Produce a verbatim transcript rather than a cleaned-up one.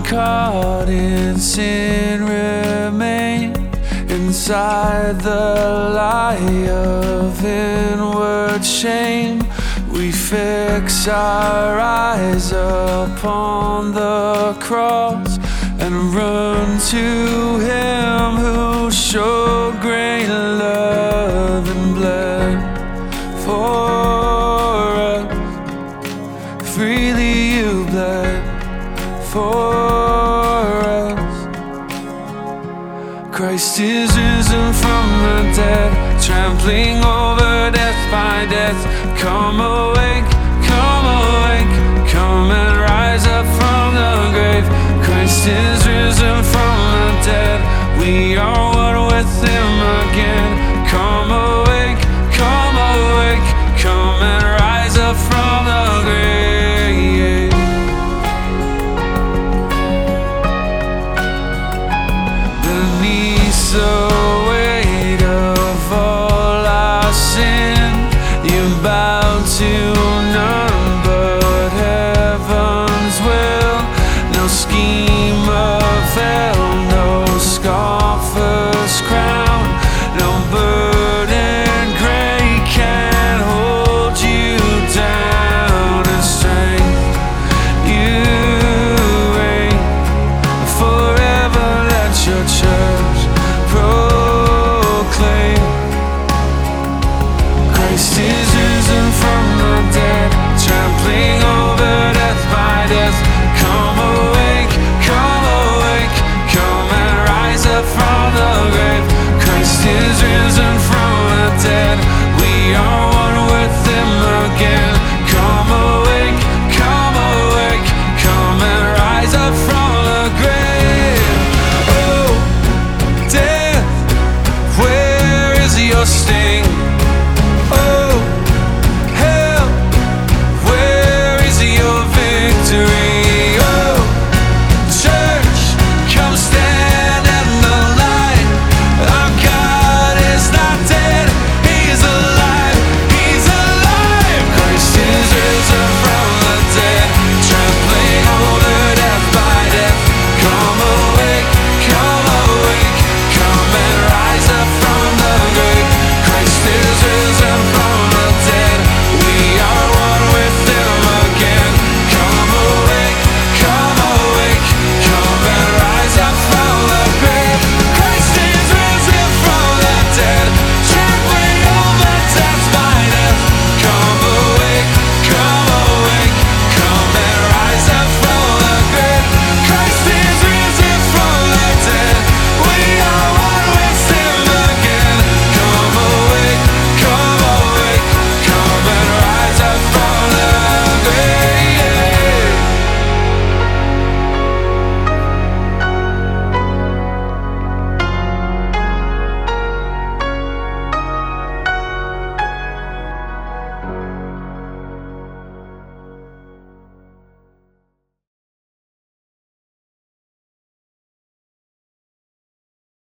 caught in sin remain inside the lie of inward shame. We fix our eyes upon the cross and run to Him who showed great love and bled for us. Freely You bled for us. Christ is risen from the dead, trampling over death by death. Come awake, come awake, come and rise up from the grave. Christ is risen from the dead, we are one with Him again. Come awake, come awake, come and rise up from the grave. Beneath the weight of all our sin, You bow to none but heaven's will. No scheme